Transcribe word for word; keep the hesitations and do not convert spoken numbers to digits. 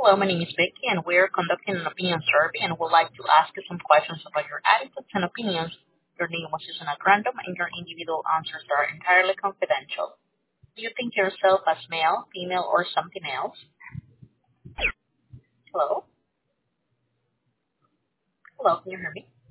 Hello, my name is Vicky, and we're conducting an opinion survey and would like to ask you some questions about your attitudes and opinions. Your name was chosen at random, and your individual answers are entirely confidential. Do you think yourself as male, female, or something else? Hello? Hello, can you hear me?